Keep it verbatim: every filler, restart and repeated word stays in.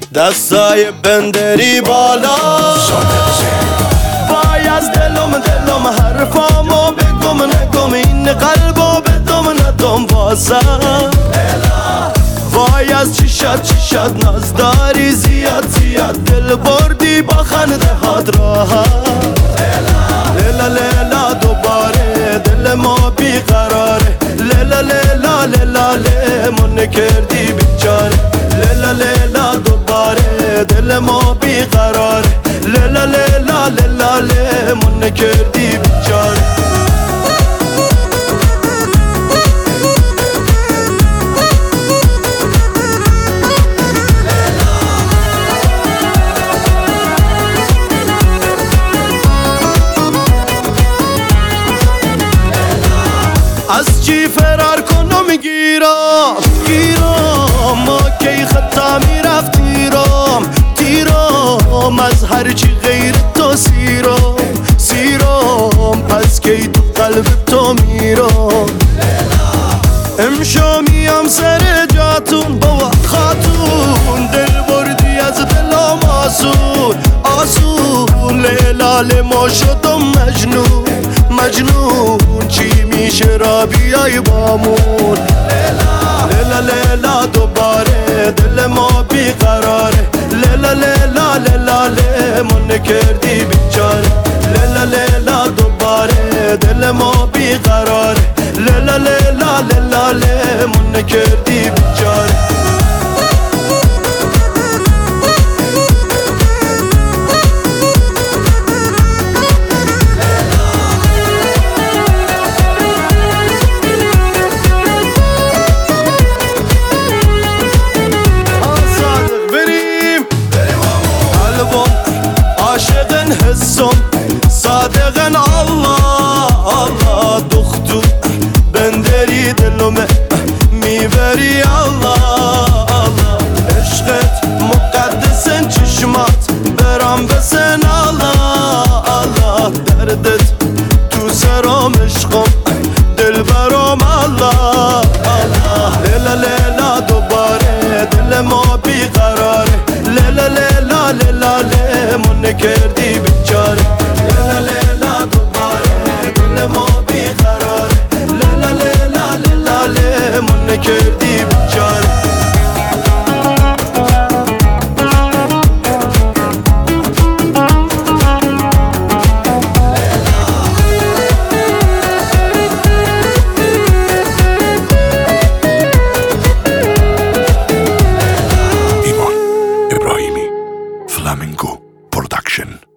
دستای بندری بالا وای از دلم دلم حرفامو بگم نگم این قلبو بدم ندم واسه وای از چشات چشات نازداری زیاد زیاد دل بردی با خنده هات راحت لیلا لیلا دوباره دل ما بیقراره لیلا لیلا لیلا لیمون کردی بیچاره لیلا لیلا دوباره دل ما بیقراره لیلا لیلا لیلا لیمون کردی بیچاره از چی فرار کنم گیرم گیرم ما کی خطا میرفت تیرم تیرم از هرچی غیر تو سیرم سیرم پس کی تو قلب تو میرم امشو میام سر جاتون بابا خاتون دل بردی از دلم آسون آسون لیلا لیما شدم مجنون مجنون چی میشه را بیای بامون لیلا لیلا دوباره دل ما بیقراره لیلا لیلا لیلا لیمون کردی بیچاره لیلا لیلا دوباره دل ما بیقراره لیلا لیلا لیلا لیمون کردی بیچاره عاشقن حسم صادقن Allah Allah دختو بندری دلومه میبری Allah Allah عشقت مقدسن چشمات برام بسن Allah Allah دردت تو سرام عشقم دل برام Allah Allah لیلا لیلا دوباره دل ما بیقراره لیلا لیلا لیلا لیمون کردی بیچاره لیلا لیلا دوباره دل ما بیقراره لیلا لیلا لیلا لیمون کردی بیچاره Iman Ibrahimi Flamingo Production.